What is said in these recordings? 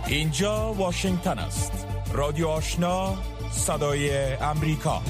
اینجا واشنگتن است. رادیو آشنا، صدای امریکا.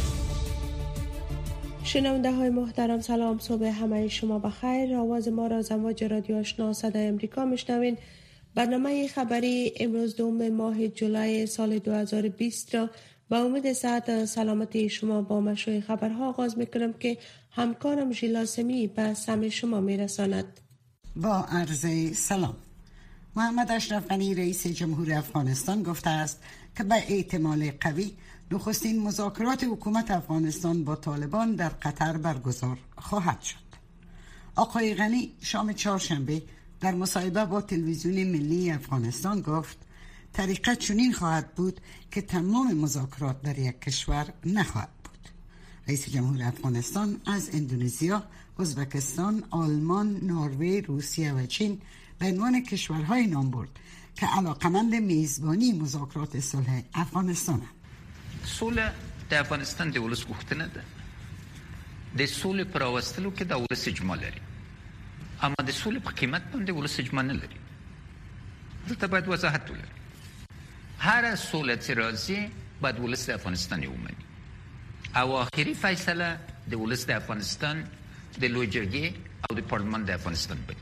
شنونده های محترم، سلام، صبح همه شما بخیر. آواز ما را از امواج رادیو آشنا صدای امریکا میشنوین. برنامه خبری امروز 2 ماه جولای سال 2020 را با امید صحت سلامتی شما با مشروع خبرها آغاز میکنم که همکارم ژیلا سمی به سمع شما میرساند. با عرض سلام. محمد اشرف غنی رئیس جمهور افغانستان گفته است که به احتمال قوی نخستین مذاکرات حکومت افغانستان با طالبان در قطر برگزار خواهد شد. آقای غنی شام چهارشنبه در مصاحبه با تلویزیون ملی افغانستان گفت طریقه چنین خواهد بود که تمام مذاکرات در یک کشور نخواهد بود. رئیس جمهور افغانستان از اندونزیا، ازبکستان، آلمان، نروژ، روسیه و چین به عنوان کشورهای نام برد که علاقمند میزبانی مذاکرات صلح افغانستان هستند. صلح د افغانستان د ولس غوښتنه ده. د صلح پر راوستلو کې د ولس اجماع لري، اما د صلح په قیمت باندې ولس اجماع نه لري. دلته باید وضاحت ولري. هر صلح چې راځي باید ولس د افغانستان ومني او آخري فیصله د ولس د افغانستان د لوی جرګې او د پارلمان د افغانستان باید.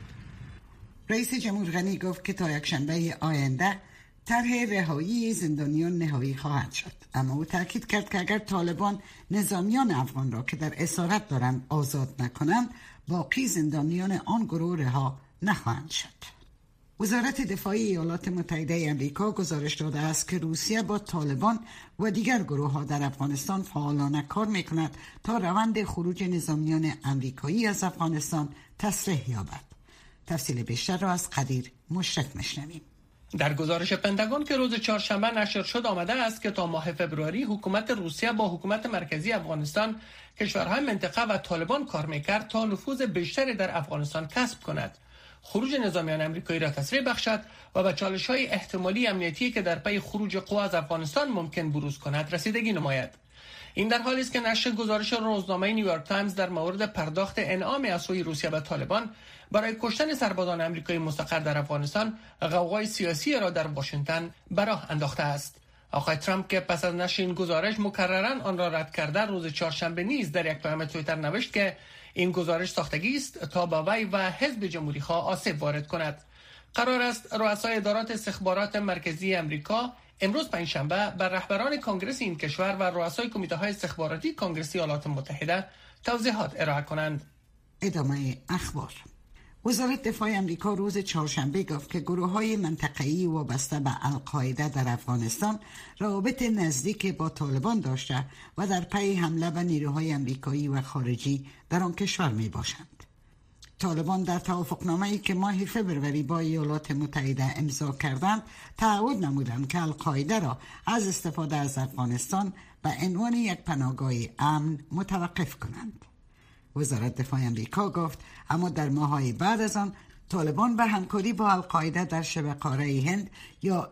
رئیس جمهور غنی گفت که تا یک شنبه آینده طرح رهایی زندانیان نهایی خواهد شد، اما او تاکید کرد که اگر طالبان نظامیان افغان را که در اسارت دارند آزاد نکنند، باقی زندانیان آن گروه رها نخواهند شد. وزارت دفاع ایالات متحده آمریکا گزارش داده است که روسیه با طالبان و دیگر گروه ها در افغانستان فعالانه کار میکند تا روند خروج نظامیان آمریکایی از افغانستان تسریع یابد. تفصیل بیشتر را از قدیر مشرک میشنویم. در گزارش پنتاگون که روز چهارشنبه نشر شد آمده است که تا ماه فوریه حکومت روسیه با حکومت مرکزی افغانستان، کشورهای منطقه و طالبان کار میکرد تا نفوذ بیشتری در افغانستان کسب کند، خروج نظامیان آمریکایی را تسریع بخشد و به چالش‌های احتمالی امنیتی که در پی خروج قوا از افغانستان ممکن بروز کند رسیدگی نماید. این در حالی است که نشر گزارش روزنامه نیویورک تایمز در مورد پرداخت انعام از سوی روسیه به طالبان برای کشتن سربازان آمریکایی مستقر در افغانستان غوغای سیاسی را در واشنگتن به راه انداخته است. آقای ترامپ که پس از نشر این گزارش مکرراً آن را رد کرده، روز چهارشنبه نیز در یک پیام توییتر نوشت که این گزارش ساختگی است تا با وی و حزب جمهوری خواه آسیب وارد کند. قرار است رؤسای ادارات استخبارات مرکزی آمریکا امروز پنجشنبه بر رهبران کنگره این کشور و رؤسای کمیته‌های استخباراتی کنگره ایالات متحده توضیحات ارائه کنند. ادامه اخبار. وزارت دفاع آمریکا روز چهارشنبه گفت که گروه‌های منطقه‌ای وابسته به القاعده در افغانستان روابط نزدیک با طالبان داشته و در پی حمله به نیروهای آمریکایی و خارجی در آن کشور می‌باشند. طالبان در توافقنامه‌ای که ماه فوریه با ایالات متحده امضا کردند تعهد نمودند که القاعده را از استفاده از افغانستان به عنوان یک پناهگاه امن متوقف کنند. وزارت دفاع آمریکا گفت اما در ماه‌های بعد از آن طالبان به همکاری با القاعده در شبه قاره هند یا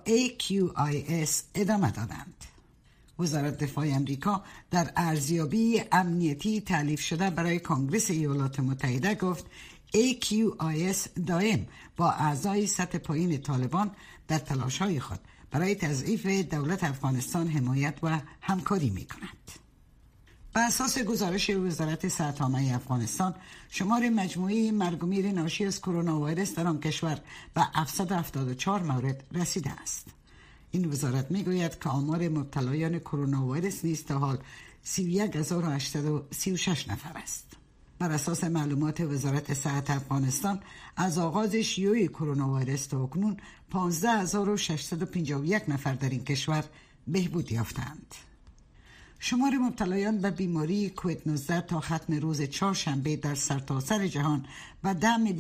AQIS ادامه دادند. وزارت دفاع آمریکا در ارزیابی امنیتی تالیف شده برای کنگره ایالات متحده گفت AQIS دائم با اعضای سطح پایین طالبان در تلاش‌های خود برای تضعیف دولت افغانستان حمایت و همکاری می‌کند. بر اساس گزارش وزارت صحت عامه افغانستان، شمار مجموعی مرگ و میر ناشی از کرونا ویروس در آن کشور به 774 مورد رسیده است. این وزارت میگوید که آمار مبتلایان کرونا ویروس نیز تا حال 31836 نفر است. بر اساس معلومات وزارت صحت افغانستان، از آغاز شیوع کرونا ویروس تا اکنون 15651 نفر در این کشور بهبود یافتند. شمار مبتلایان به بیماری کووید 19 تا ختم روز چهارشنبه در سرتاسر جهان به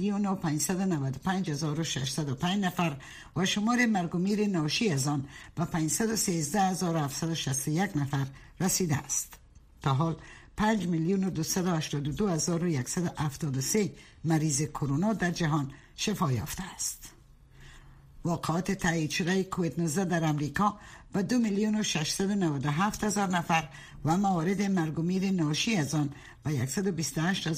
10,595,605 نفر و شمار مرگ و میر ناشی از آن به 513,761 نفر رسیده است. تا حال 5,282,173 مریض کرونا در جهان شفا یافته است. واقعات تایید شده کووید 19 در امریکا و 2,697,000 نفر و موارد مرگ و میر ناشی از آن و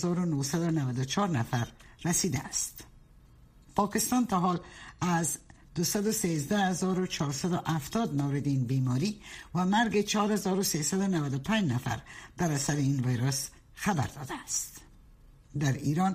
128,994 نفر رسیده است. پاکستان تا حال از 213,470 مورد این بیماری و مرگ 4,395 نفر در اثر این ویروس خبر داده است. در ایران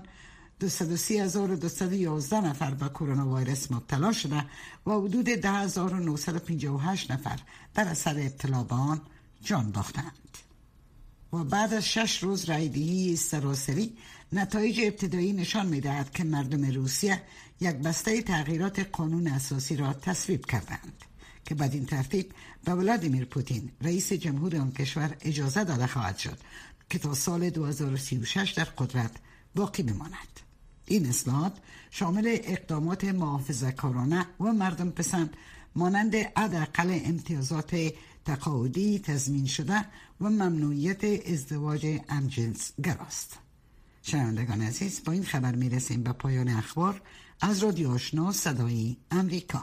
230,211 نفر به کرونا ویروس مبتلا شده و حدود 10,958 نفر در اثر ابتلا به آن جان باختند. و بعد از 6 روز رایدهی سراسری، نتایج ابتدایی نشان می‌دهد که مردم روسیه یک بسته تغییرات قانون اساسی را تصویب کردند که بدین ترتیب به ولادیمیر پوتین رئیس جمهور آن کشور اجازه داده خواهد شد که تا سال 2036 در قدرت باقی بماند. این اصلاحات شامل اقدامات محافظه‌کارانه و مردم پسند مانند حداقل امتیازات تقاعدی تضمین شده و ممنوعیت ازدواج همجنسگراست. شنوندگان عزیز، با این خبر میرسیم به پایان اخبار از رادیو آشنا صدای امریکا.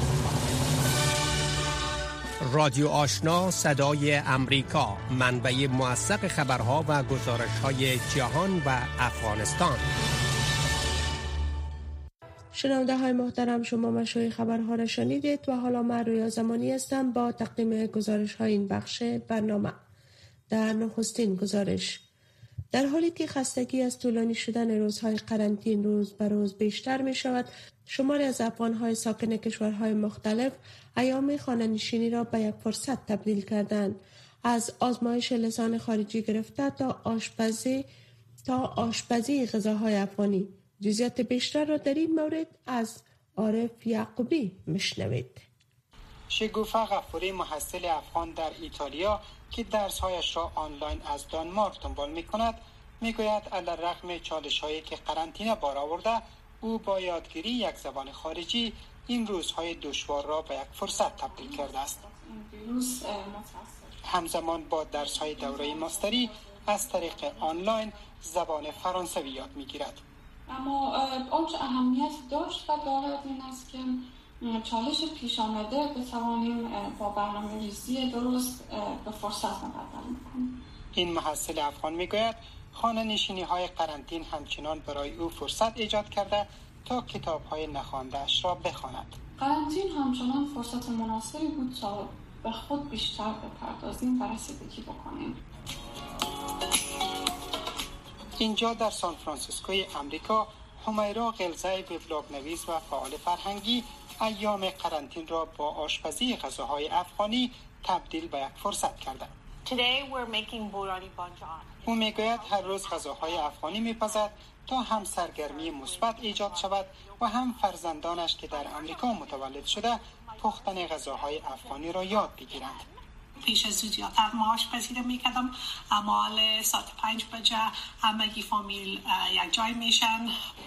رادیو آشنا صدای امریکا، منبع موثق خبرها و گزارش‌های جهان و افغانستان. شنونده های محترم، شما مشروع خبرها را شنیدید و حالا من رویا زمانی هستم با تقدیم گزارش های این بخش برنامه. در نخستین گزارش، در حالی که خستگی از طولانی شدن روزهای قرنطین روز به روز بیشتر می شود، شماری از افغان‌های ساکن کشورهای مختلف ایام خانه‌نشینی را به یک فرصت تبدیل کردند. از آزمایش لسان خارجی گرفته تا آشپزی غذاهای افغانی. جزئیات بیشتر را در این مورد از عارف یعقوبی میشنوید. شگوفه غفوری، محصل افغان در ایتالیا که درس‌هایش را آنلاین از دانمارک دنبال می‌کند، می‌گوید علی‌رغم چالش‌هایی که قرنطینه بار آورده، او با یادگیری یک زبان خارجی این روزهای دشوار را به یک فرصت تبدیل کرده است. همزمان با درس‌های دوره ماستری از طریق آنلاین زبان فرانسوی یاد می‌گیرد. اما آنچه اهمیت داشت و دارد این است که چالش پیش آمده بتوانیم با برنامه‌ریزی درست به فرصت مبدل کنیم. این محصل افغان میگوید خانه نشینی های قرنطین همچنان برای او فرصت ایجاد کرده تا کتاب های نخوانده اش را بخواند. قرنطین همچنان فرصت مناسبی بود تا به خود بیشتر بپردازیم و رسیدگی بکنیم. اینجا در سان فرانسیسکوی امریکا، همیرا قلزای وبلاگ نویس و فعال فرهنگی ایام قرنطین را با آشپزی غذاهای افغانی تبدیل به یک فرصت کرده. او میگوید هر روز غذاهای افغانی میپزد تا هم سرگرمی مثبت ایجاد شود و هم فرزندانش که در امریکا متولد شده پختن غذاهای افغانی را یاد بگیرند. پیش از زیادتر آشپزی رو میکردم، اما حال ساعت 5 بجه همگی فامیل یک جای میشن.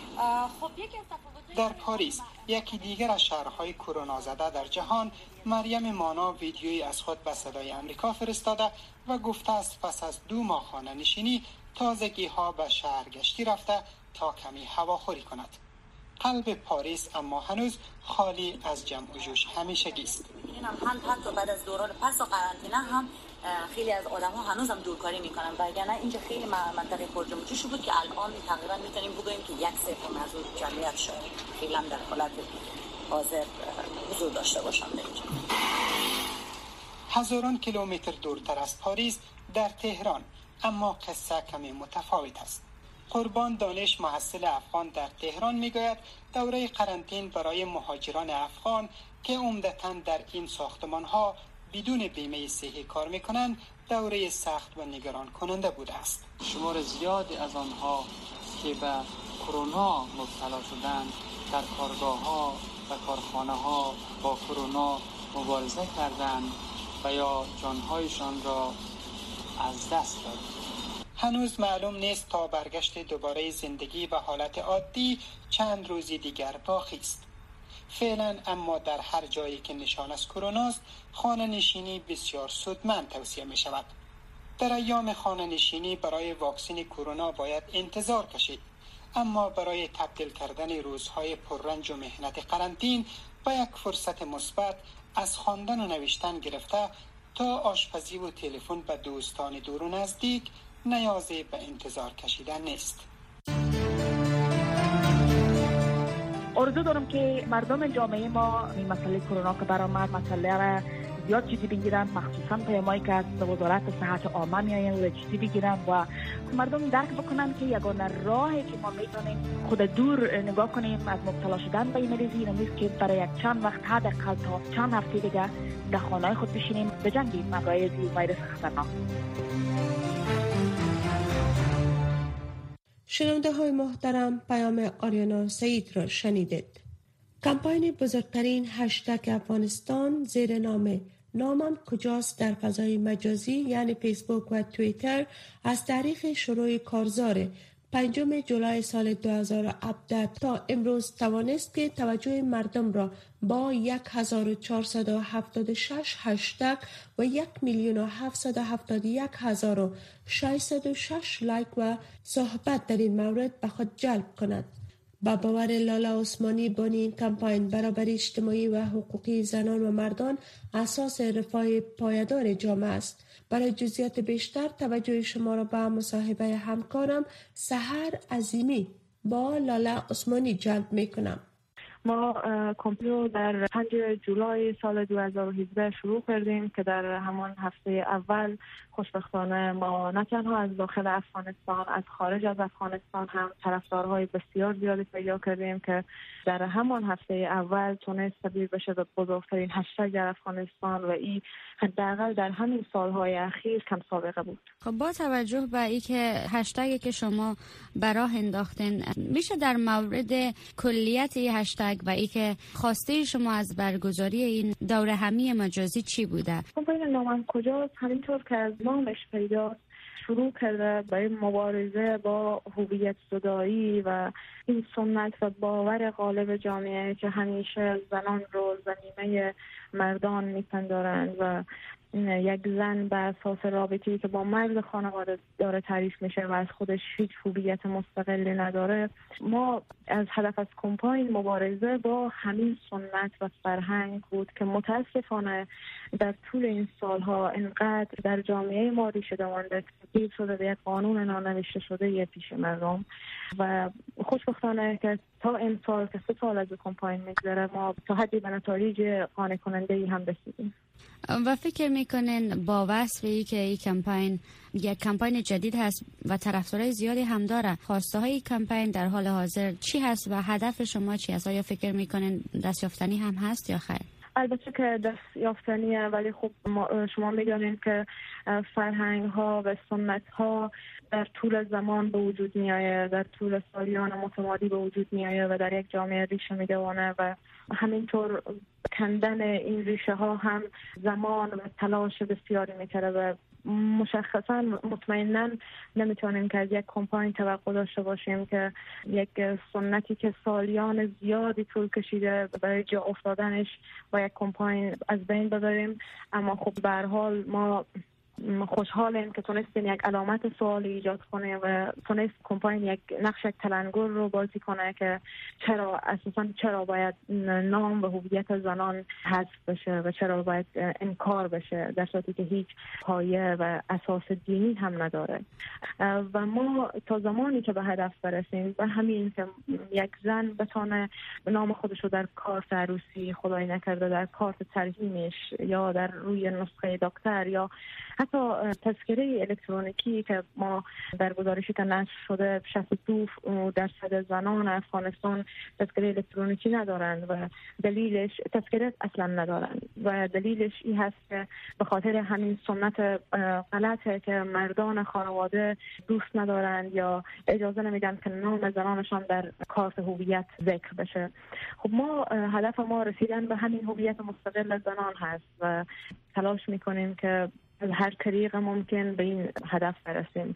در پاریس، یکی دیگر از شهرهای کرونا زده در جهان، مریم مانا ویدیویی از خود به صدای امریکا فرستاده و گفته است پس از 2 ماه خانه نشینی تازگی ها به شهر گشتی رفته تا کمی هواخوری کند. قلب پاریس اما هنوز خالی از جمع و جوش همیشگی است. حتی بعد از دوران پس و قرنطینه هم خیلی از آدم‌ها هنوز هم دورکاری میکنن، وگرنه اینجا خیلی منطقه پر جمع جوش بود که الان تقریبا میتونیم بگوییم که 1/3 از اون جمعیت شده خیلی هم در حالت حاضر حضور داشته باشند اینجا. هزاران کیلومتر دورتر از پاریس در تهران، اما قصه کمی متفاوت است. قربان دانش، محصل افغان در تهران میگوید دوره قرنطین برای مهاجران افغان که عمدتاً در این ساختمان‌ها بدون بیمه صحی کار میکنند دوره سخت و نگران کننده بوده است. شمار زیادی از آنها که به کرونا مبتلا شدند در کارگاه‌ها و کارخانه‌ها با کرونا مبارزه کردند و یا جان‌هایشان را از دست دادند. هنوز معلوم نیست تا برگشت دوباره زندگی به حالت عادی چند روزی دیگر باقی است. فعلا اما در هر جایی که نشان از کرونا است، خانه نشینی بسیار سودمند توصیه می شود. در ایام خانه نشینی برای واکسن کرونا باید انتظار کشید، اما برای تبدیل کردن روزهای پررنج و محنت قرنطین به یک فرصت مثبت از خواندن و نوشتن گرفته تا آشپزی و تلفن به دوستان دور و نزدیک نیازی به انتظار کشیدن نیست. آرزو دارم که مردم جامعه ما این مسئله کرونا که برآمد مسئله را زیاد جدی بگیرن، مخصوصا پیامایی که از وزارت صحت عامه میآید و جدی بگیرن و مردم درک بکنن که یگانه راهی که ما میتونیم خود دور نگاه کنیم از مبتلا شدن به این مریضی این نیست که برای یک چند وقت حداقل تا چند هفته دیگه در خانه‌های خود بشینیم بجنگیم مقای ویروس خطرناک. شنونده های محترم، پیام آریانا سعید را شنیدید. کمپاین بزرگترین هشتگ افغانستان زیر نامم کجاست در فضای مجازی یعنی فیسبوک و توییتر از تاریخ شروع کارزار 5 جولای سال 2017 تا امروز توانست که توجه مردم را با 1476 هشتگ و 1,771,606 لایک و صحبت در این مورد به خود جلب کند. با باور لاله عثمانی بانی این کمپاین برابری اجتماعی و حقوقی زنان و مردان اساس رفاه پایدار جامعه است. برای جزئیات بیشتر توجه شما را به مصاحبه همکارم سحر عظیمی با لاله عثمانی جلب می کنم. ما کمپین در 5 جولای سال 2017 شروع کردیم که در همان هفته اول خوشبختانه ما نه تنها از داخل افغانستان، از خارج از افغانستان هم طرفدارهای بسیار زیادی پیدا کردیم که در همان هفته اول تونست تبدیل بشه به بزرگترین هشتگ در افغانستان و این حداقل در همین سالهای اخیر کم سابقه بود. خب با توجه به اینکه هشتگی که شما براه انداختین، میشه در مورد کلیت این هشتگ و اینکه خواسته شما از برگزاری این دوره همی مجازی چی بوده؟ کمپین نامم کجاست همینطور که از نامش پیداست شروع کرده برای مبارزه با هویت زدایی و این سنت و باور غالب جامعه که همیشه زنان رو زمینه مردان میپندارند و یک زن به اساس رابطه‌ای که با مرد خانواده داره تعریف میشه و از خودش هیچ هویت مستقلی نداره. ما از هدف از کمپاین مبارزه با همین سنت و فرهنگ بود که متاسفانه در طول این سالها انقدر در جامعه ما ریشه دوانده تبدیل شده به یک قانون نانوشته شده یه پیش مردم و خوشبختانه که تا امسال که 3 سال از کمپاین میگذره ما تا حدی به نتایج قانع کننده هم رسیدیم. و فکر میکنین با وصفی که این کمپاین یک کمپاین جدید هست و طرفدارای زیادی هم داره، خواسته های کمپاین در حال حاضر چی هست و هدف شما چی است؟ آیا فکر میکنین دستیافتنی هم هست یا خیر؟ البته که دستیافتنیه، ولی خب شما میدونین که فرهنگ ها و سنت ها در طول زمان به وجود میایه، در طول سالیان متمادی به وجود میایه و در یک جامعه ریشه میدوانه و همینطور کندن این ریشه ها هم زمان و تلاش بسیاری میکره و مشخصا مطمئنا نمیتونیم که از یک کمپاین توقع داشته باشیم که یک سنتی که سالیان زیادی طول کشیده برای جا افتادنش با یک کمپاین از بین ببریم. اما خب به هر حال ما خوشحالیم که تونستیم یک علامت سوالی ایجاد کنه و تونست کمپاین یک نقش تلنگر رو بازی کنه که چرا باید نام و هویت زنان حذف بشه و چرا باید انکار بشه در صورتی که هیچ پایه و اساس دینی هم نداره. و ما تا زمانی که به هدف برسیم و همین که یک زن بتونه نام خودش رو در کارت عروسی خدای نکرده در کارت ترحیمش یا در روی نسخه دکتر یا حتی تذکره الکترونیکی که ما در گزارشی که نشر شده 62% زنان افغانستان تذکره الکترونیکی ندارند و دلیلش تذکره اصلا ندارند و دلیلش این هست که به خاطر همین سنت غلطه که مردان خانواده دوست ندارند یا اجازه نمیدن که نام زنانشان در کارت هویت ذکر بشه. خب ما هدف ما رسیدن به همین هویت مستقل زنان هست و تلاش میکنیم که از هر طریق ممکن به این هدف برسیم.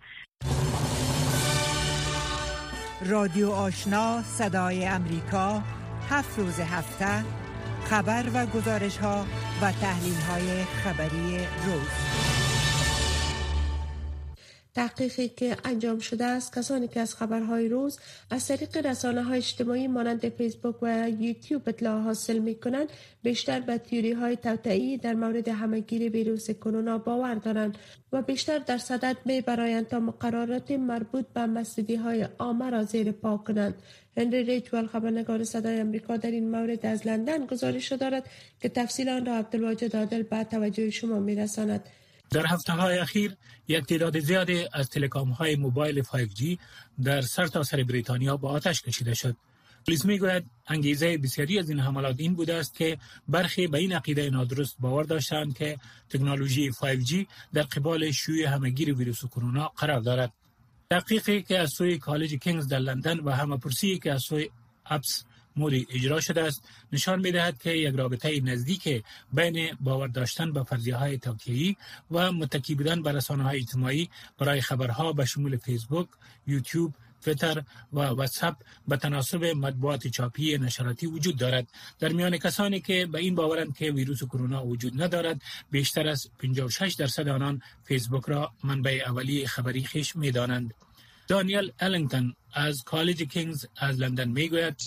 رادیو آشنا صدای امریکا 7 روز هفته خبر و گزارش ها و تحلیل های خبری روز. تحقیقی که انجام شده است، کسانی که از خبرهای روز از طریق رسانه‌های اجتماعی مانند فیسبوک و یوتیوب اطلاع حاصل می‌کنند، بیشتر به تئوری‌های توطئه‌ای در مورد همه‌گیری ویروس کرونا باور دارند و بیشتر در صدد می‌برایند تا مقررات مربوط به مسدودی‌های عامه را زیر پا کنند. هنری ریچوال، خبرنگار صدای آمریکا، در این مورد از لندن گزارش دارد که تفصیل آن را عبدالواجد عادل به توجه شما می‌رساند. در هفته‌های اخیر یک تعداد زیادی از تلکام‌های موبایل 5G در سرتاسر بریتانیا با آتش کشیده شد. پلیس میگوید انگیزه بسیاری از این حملات این بوده است که برخی به این عقیده نادرست باور داشتند که تکنولوژی 5G در قبال شیوع همه‌گیر ویروس کرونا قرار دارد. تحقیقی که از سوی کالج کینگز در لندن و همه‌پرسی که از سوی اپس موری اجرا شده است نشان می‌دهد که یک رابطه نزدیک بین باور داشتن به فرضیه‌های توطئه‌ای و متکی بودن به رسانه‌های اجتماعی برای خبرها به شمول فیسبوک، یوتیوب، تویتر و واتساپ به تناسب مطبوعات چاپی نشراتی وجود دارد. در میان کسانی که به این باورند که ویروس کرونا وجود ندارد، بیشتر از 56% آنان فیسبوک را منبع اولیه خبری خویش می‌دانند. دانیل الینگتون از کالج کینگز از لندن میگوید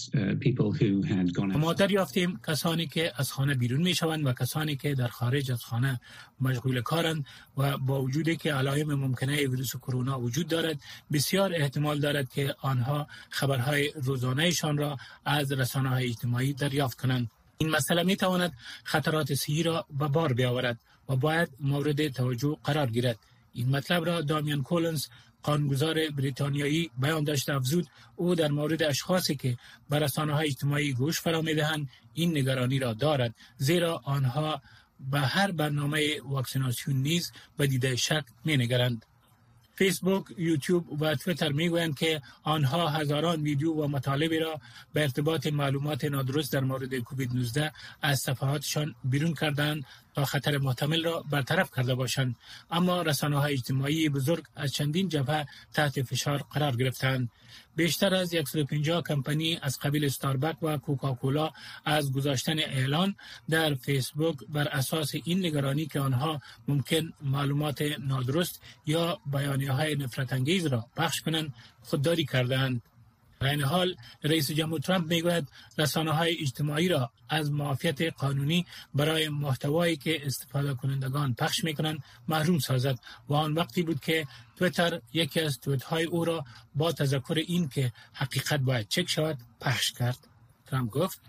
ما دریافتیم کسانی که از خانه بیرون میشوند و کسانی که در خارج از خانه مشغول کارند و با وجودی که علائم ممکنه ویروس کرونا وجود دارد، بسیار احتمال دارد که آنها خبرهای روزانه‌شان را از رسانه‌های اجتماعی دریافت کنند. این مسئله می تواند خطرات صحی را به بار بیاورد و باید مورد توجه قرار گیرد. این مطلب را دامیان کولنز، قانونگذار بریتانیایی، بیان داشته افزود او در مورد اشخاصی که به رسانه‌های اجتماعی گوش فرا می‌دهند این نگرانی را دارد، زیرا آنها به هر برنامه واکسیناسیون نیز به دیده شک می‌نگرند. فیسبوک، یوتیوب و تویتر میگویند که آنها هزاران ویدیو و مطالبی را به ارتباط معلومات نادرست در مورد کووید 19 از صفحاتشان بیرون کردند تا خطر محتمل را برطرف کرده باشند، اما رسانه‌های اجتماعی بزرگ از چندین جبهه تحت فشار قرار گرفتند. بیشتر از 150 کمپانی از قبیل استاربک و کوکاکولا از گذاشتن اعلان در فیسبوک بر اساس این نگرانی که آنها ممکن معلومات نادرست یا بیانیه‌های نفرت انگیز را پخش کنند خودداری کردند. در این حال رئیس جمهور ترامپ میگوید رسانه‌های اجتماعی را از معافیت قانونی برای محتوایی که استفاده کنندگان پخش میکنند محروم سازد و آن وقتی بود که تویتر یکی از توییت‌های او را با تذکر این که حقیقت باید چک شود پخش کرد. ترامپ گفت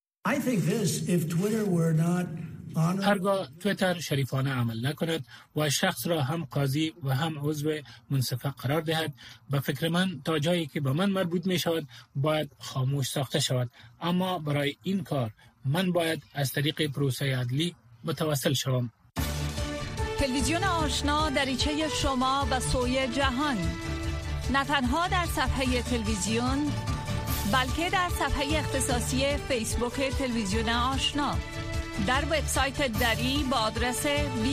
هرگاه تویتر شریفانه عمل نکند و شخص را هم قاضی و هم عضو منصفه قرار دهد، به فکر من تا جایی که به من مربوط می شود باید خاموش ساخته شود، اما برای این کار من باید از طریق پروسه عدلی متوسل شوم. تلویزیون آشنا دریچه شما و سوی جهان، نه تنها در صفحه تلویزیون بلکه در صفحه اختصاصی فیسبوک تلویزیون آشنا، در وبسایت دری با آدرس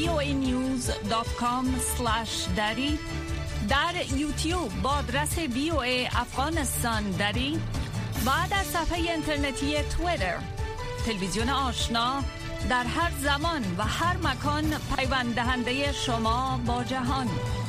voanews.com/dari، در یوتیوب با آدرس VOA افغانستان دری و در صفحه اینترنتی توییتر. تلویزیون آشنا در هر زمان و هر مکان پیوند دهنده شما با جهان.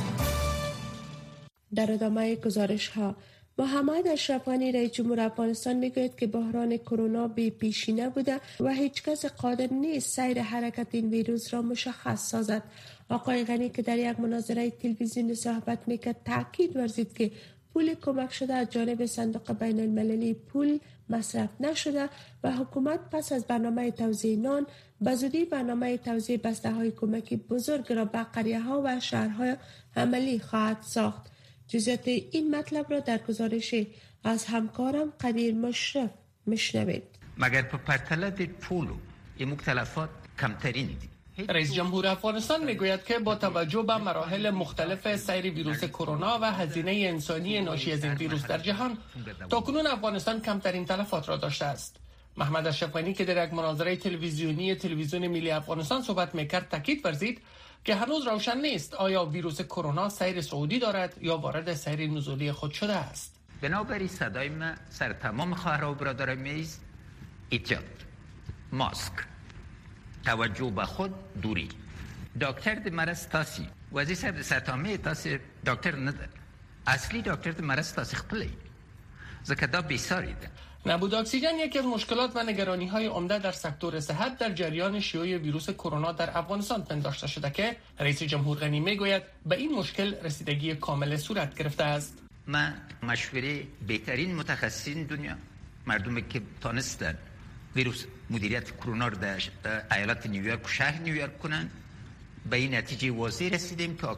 در ادامه گزارش ها، محمد اشرف غنی رئیس جمهور افغانستان میگوید که بحران کرونا بی پیشینه بوده و هیچ کس قادر نیست سیر حرکت این ویروس را مشخص سازد. آقای غنی که در یک مناظره تلویزیونی صحبت میکرد تاکید ورزید که پول کمک شده از جانب صندوق بین المللی پول مصرف نشده و حکومت پس از برنامه توزیع نان به زودی برنامه توزیع بسته های کمکی بزرگ را به قریه ها و شهرها عملی خواهد ساخت. جزئیات این مطلب را در گزارش از همکارم قدیر مشرف میشنوید. مگر په پرتله د پولو این مختلفات کمترین دي. رئیس جمهور افغانستان میگوید که با توجه به مراحل مختلف سیر ویروس کرونا و هزینه انسانی ناشی از این ویروس در جهان، تاکنون افغانستان کمترین تلفات را داشته است. محمد اشرف غنی که در یک مناظره تلویزیونی تلویزیون ملی افغانستان صحبت میکرد تاکید ورزید که هنوز روشن نیست آیا ویروس کرونا سیر صعودی دارد یا وارد سیر نزولی خود شده است. بنابراین صدای من سر تمام خواهرها و برادران میز احتیاط، ماسک، توجه به خود، دوری. دکتر د مرض تاسی وزیر صاحب ستامه تاسو ډاکټر نه ده، اصلي ډاکټر د مرض تاسو خپلې ځکه دا بیساری ده. نبود اکسیژن یکی از مشکلات و نگرانی‌های عمده در سکتور صحت در جریان شیوع ویروس کرونا در افغانستان پنداشته شده که رئیس جمهور غنی میگوید به این مشکل رسیدگی کامل صورت گرفته است. من مشوره بهترین متخصصین دنیا، مردمی که تانستن ویروس مدیریت کرونا رو در ایالت نیویورک و شهر نیویورک کنن، به این نتیجه واضح رسیدیم که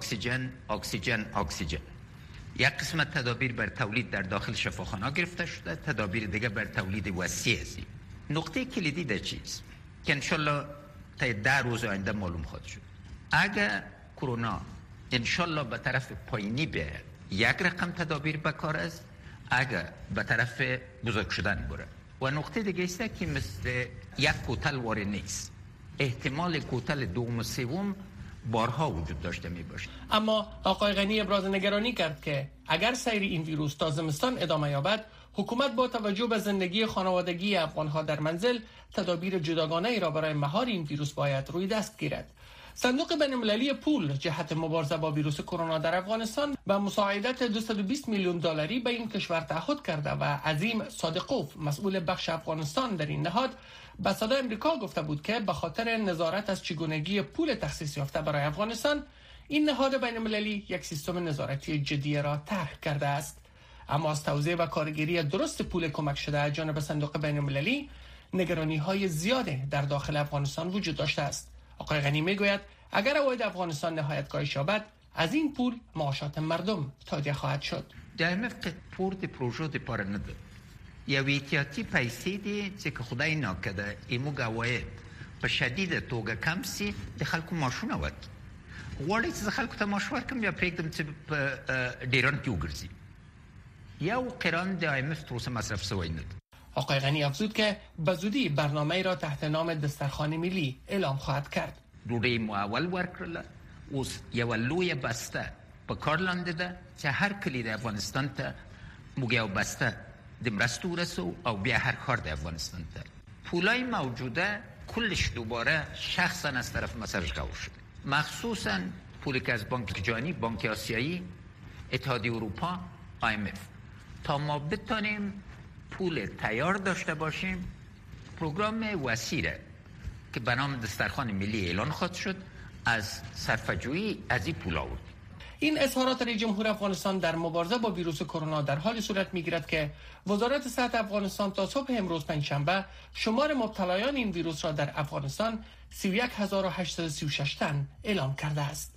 اکسیژن یک قسمت تدابیر بر تولید در داخل شفاخانه گرفته شده، تدابیر دیگه بر تولید وسیع است. نقطه کلیدی در چیز که انشالله تا 10 روز آینده معلوم خواهد شد. اگر کرونا انشالله به طرف پایینی به یک رقم تدابیر بکار است، اگر به طرف بزرگ شدن بره. و نقطه دیگه است که مثل یک کوتل واره نیست، احتمال کوتل دوم و سوم بارها وجود داشته می باشه. اما آقای غنی ابراز نگرانی کرد که اگر سیر این ویروس تا زمستان ادامه یابد، حکومت با توجه به زندگی خانوادگی افغانها در منزل تدابیر جداگانه ای را برای مهار این ویروس باید روی دست گیرد. صندوق بین‌المللی پول جهت مبارزه با ویروس کرونا در افغانستان به مساعدت 220 میلیون دلاری به این کشور تعهد کرده و عظیم صادقوف مسئول بخش افغانستان در این نهاد به صدای امریکا گفته بود که به خاطر نظارت از چگونگی پول تخصیص یافته برای افغانستان، این نهاد بین‌المللی یک سیستم نظارتی جدی را طرح کرده است. اما از توزیع و کارگیری درست پول کمک شده از جانب صندوق بین‌المللی نگرانی‌های زیاده در داخل افغانستان وجود داشته است. آقای غنی میگوید اگر اوایل افغانستان نهایت کاهش یابد، از این پول معاشات مردم تادیه خواهد شد. در مفق پورد پروژه دی پاره نه ده. یو احتیاطی پیسې دي چې خدای ناکده ایمو گواید په شدید توګه کم سي د خلکو ماشونه وت. غواړي چې خلکو ته ماش ورکم یا پرېږدم چې په ډیران کې وګرځي. یو قران د IMF تروسه مصرف شوی نه. آقای غنی افزود که به زودی برنامه را تحت نام دسترخوان ملی اعلام خواهد کرد. ډوډۍ مو اول ورکړله، اوس یو لویه بسته په کار لاندې ده چې هر کلی د افغانستان ته موږ یو بسته د مرستو ورسو او بیا هر کار د افغانستان ته. پولای موجوده کلش دوباره شخصا از طرف مصرف شده، مخصوصا پولی که از بانک جهانی، بانک آسیایی، اتحادیه اروپا، IMF، تا ما بتانیم پول تیار داشته باشیم. پروگرام وسیعه که به نام دسترخوان ملی اعلان خواهد شد از صرفه‌جویی از این پول آورد. این اظهارات رئیس جمهور افغانستان در مبارزه با ویروس کرونا در حال صورت میگیرد که وزارت صحت افغانستان تا صبح امروز پنجشنبه شمار مبتلایان این ویروس را در افغانستان 31836 تن اعلام کرده است.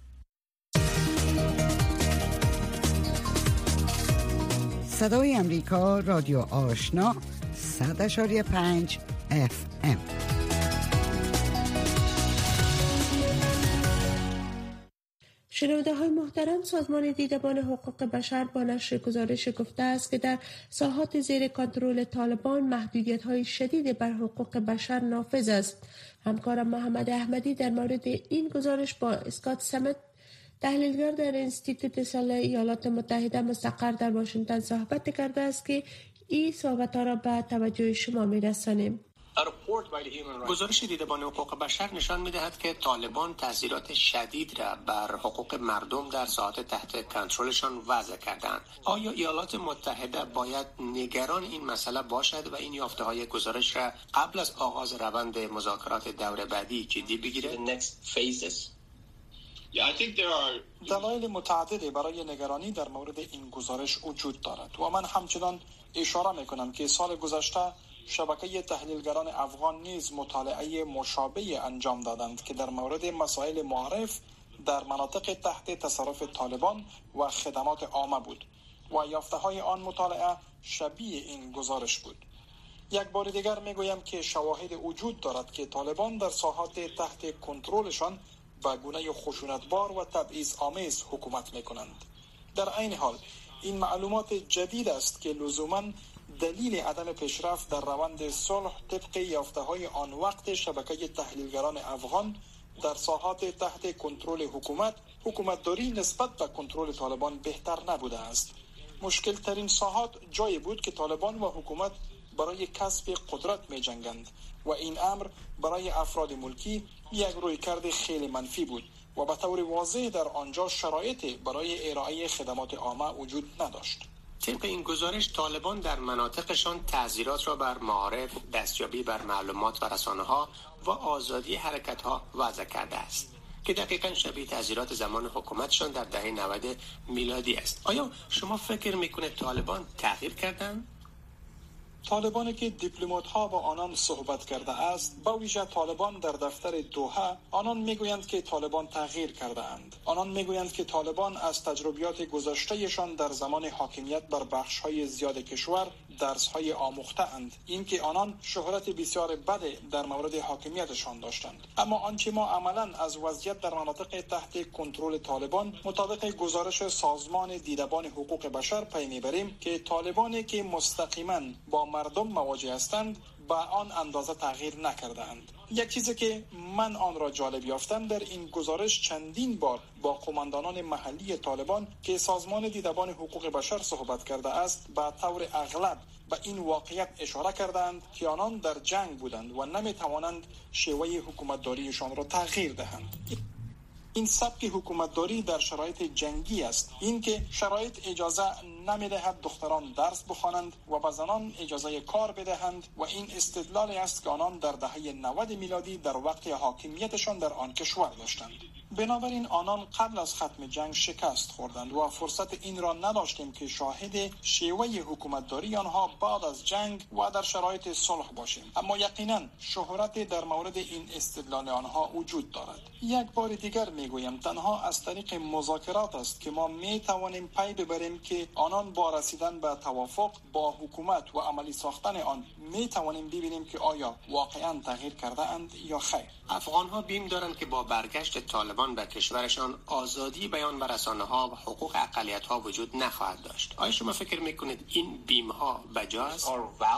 صدای امریکا، رادیو آشنا، 100.5 FM. شنونده های محترم، سازمان دیدبان حقوق بشر با نشر گزارش گفته است که در ساحات زیر کنترل طالبان محدودیت های شدید بر حقوق بشر نافذ است. همکارم محمد احمدی در مورد این گزارش با اسکات سمت، تحلیلگر در انستیتوت اصلاح ایالات متحده مستقر در واشنگتن صحبت کرده است که این صحبت ها را به توجه شما می رسانیم. گزارش دیدبان حقوق بشر نشان می‌دهد که طالبان تاثیرات شدید را بر حقوق مردم در ساحات تحت کنترلشان وضع کردند. آیا ایالات متحده باید نگران این مسئله باشد و این یافته‌های گزارش را قبل از آغاز روند مذاکرات دور بعدی جدی بگیرد؟ دلایل متعددی برای نگرانی در مورد این گزارش وجود دارد و من همچنان اشاره می‌کنم که سال گذشته شبکه تحلیلگران افغان نیز مطالعه مشابه انجام دادند که در مورد مسائل معارف در مناطق تحت تصرف طالبان و خدمات عامه بود و یافته‌های آن مطالعه شبیه این گزارش بود. یک بار دیگر میگویم که شواهد وجود دارد که طالبان در ساحات تحت کنترلشان به گونه خشونتبار و تبعیض‌آمیز حکومت میکنند. در عین حال این معلومات جدید است که لزوماً دلیل عدم پیشرفت در روند صلح طبق یافته‌های آن وقت شبکه تحلیلگران افغان در ساحات تحت کنترل حکومتداری نسبت به کنترل طالبان بهتر نبوده است. مشکل ترین ساحات جایی بود که طالبان و حکومت برای کسب قدرت می جنگند و این امر برای افراد ملکی یک رویکرد خیلی منفی بود و به طور واضح در آنجا شرایطی برای ارائه خدمات عامه وجود نداشت. طبق این گزارش طالبان در مناطقشان تعزیرات را بر معارف، دستیابی بر معلومات و رسانه‌ها و آزادی حرکت‌ها وضع کرده است که دقیقاً شبیه تعزیرات زمان حکومتشان در دهه 90 میلادی است. آیا شما فکر می‌کنید طالبان تغییر کردند؟ طالبانی که دیپلمات‌ها با آنان صحبت کرده است، با ویژه طالبان در دفتر دوحه، آنان میگویند که طالبان تغییر کرده اند. آنان میگویند که طالبان از تجربیات گذشته‌شان در زمان حاکمیت بر بخش‌های زیاد کشور درس‌های آموخته اند. اینکه آنان شهرت بسیار بد در مورد حاکمیتشان داشتند. اما آنچه ما عملاً از وضعیت در مناطق تحت کنترل طالبان مطابق گزارش سازمان دیدبان حقوق بشر پی میبریم که طالبانی که مستقیما با مردم مواجه هستند با آن اندازه تغییر نکردند. یک چیزی که من آن را جالب یافتم در این گزارش چندین بار با قماندانان محلی طالبان که سازمان دیدبان حقوق بشر صحبت کرده است به طور اغلب به این واقعیت اشاره کردند که آنان در جنگ بودند و نمیتوانند شیوه حکومتداریشان را تغییر دهند. این سبک حکومتداری در شرایط جنگی است. اینکه شرایط اجازه نمیدهد دختران درس بخوانند و به زنان اجازه کار بدهند و این استدلالی است که آنان در دهه 90 میلادی در وقت حاکمیتشان در آن کشور داشتند. بنابراین آنان قبل از ختم جنگ شکست خوردند و فرصت این را نداشتیم که شاهد شیوه حکومتداری آنها بعد از جنگ و در شرایط صلح باشیم. اما یقینا شهرت در مورد این استدلال آنها وجود دارد. یک بار دیگر میگویم تنها از طریق مذاکرات است که ما میتوانیم پی ببریم که آنان با رسیدن به توافق با حکومت و عملی ساختن آن میتوانیم ببینیم که آیا واقعا تغییر کرده اند یا خیر. افغان‌ها بیم دارند که با برگشت طالبان به کشورشان آزادی بیان و رسانه‌ها و حقوق اقلیت‌ها وجود نخواهد داشت. آیا شما فکر می‌کنید این بیم‌ها بجا است؟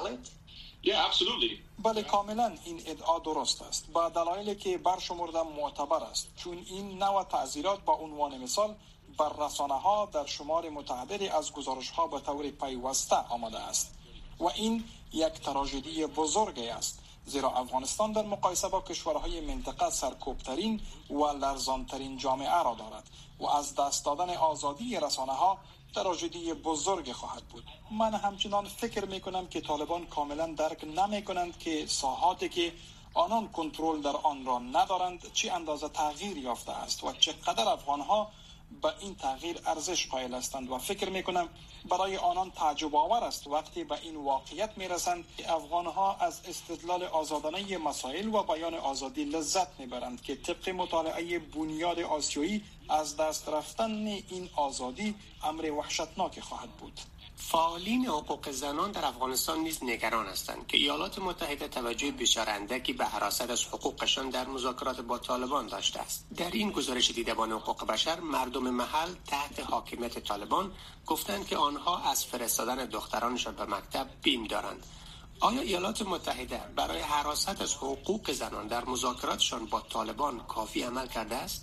بله، کاملا این ادعا درست است با دلایلی که برشمرده معتبر است، چون این نوع تعزیرات با عنوان مثال بر رسانه‌ها در شمار متعددی از گزارش‌ها به طور پیوسته آمده است و این یک تراژدی بزرگی است، زیرا افغانستان در مقایسه با کشورهای منطقه سرکوبترین و لرزانترین جامعه را دارد و از دست دادن آزادی رسانه‌ها تراژدی بزرگ خواهد بود. من همچنان فکر میکنم که طالبان کاملا درک نمیکنند که ساحاتی که آنان کنترل در آن را ندارند چه اندازه تغییر یافته است و چقدر افغانها به این تغییر ارزش قائل هستند و فکر میکنم برای آنان تعجب آور است وقتی به این واقعیت میرسند که افغانها از استدلال آزادانه مسائل و بیان آزادی لذت میبرند که طبق مطالعه بنیاد آسیایی از دست رفتن این آزادی امر وحشتناک خواهد بود. فعالین حقوق زنان در افغانستان نیز نگران هستند که ایالات متحده توجه بسیار اندکی به حراست از حقوقشان در مذاکرات با طالبان داشته است. در این گزارش دیدبان حقوق بشر مردم محل تحت حاکمیت طالبان گفتند که آنها از فرستادن دخترانشان به مکتب بیم دارند. آیا ایالات متحده برای حراست از حقوق زنان در مذاکراتشان با طالبان کافی عمل کرده است؟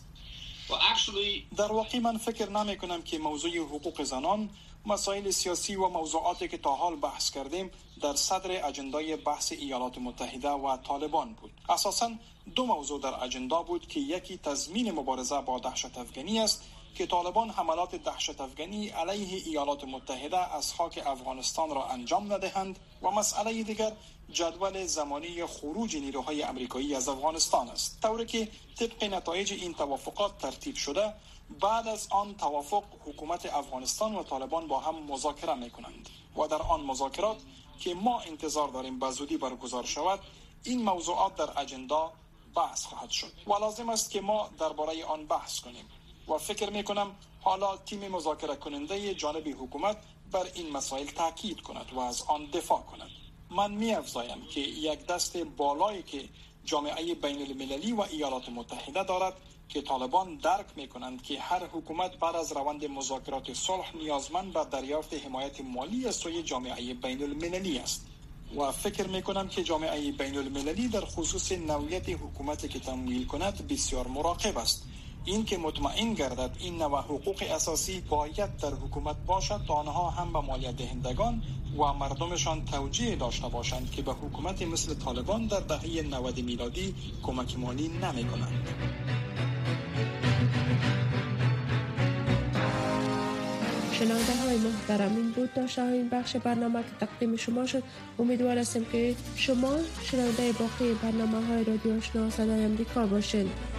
در واقع من فکر نمی کنم که موضوع حقوق زنان، مسائل سیاسی و موضوعاتی که تا حال بحث کردیم در صدر اجندای بحث ایالات متحده و طالبان بود. اساساً دو موضوع در اجندا بود که یکی تضمین مبارزه با دهشت افغانی است که طالبان حملات دهشت افغانی علیه ایالات متحده از خاک افغانستان را انجام ندهند و مسئله دیگر جدول زمانی خروج نیروهای امریکایی از افغانستان است، طوری که طبق نتایج این توافقات ترتیب شده بعد از آن توافق حکومت افغانستان و طالبان با هم مذاکره میکنند و در آن مذاکرات که ما انتظار داریم به زودی برگزار شود این موضوعات در اجندا بحث خواهد شد و لازم است که ما درباره آن بحث کنیم و فکر میکنم حالا تیم مذاکره کننده جانب حکومت بر این مسائل تاکید کند و از آن دفاع کند. من می‌افزایم که یک دست بالایی که جامعه بین المللی و ایالات متحده دارد که طالبان درک می‌کنند که هر حکومت بعد از روند مذاکرات صلح نیازمند به دریافت حمایت مالی از سوی جامعه بین المللی است و فکر می‌کنم که جامعه بین المللی در خصوص نوعیت حکومتی که تمویل کند بسیار مراقب است. این که مطمئن گردد این نوع حقوق اساسی باید در حکومت باشد تا آنها هم به مالیات دهندگان و مردمشان توجیه داشته باشند که به حکومت مثل طالبان در دهه 90 میلادی کمک مالی نمی کنند. شنونده های محترم، این بود داشته این بخش برنامه که تقدیم شما شد. امیدوار هستم که شما شنونده باقی برنامه های رادیو آشنا صدای امریکا باشید.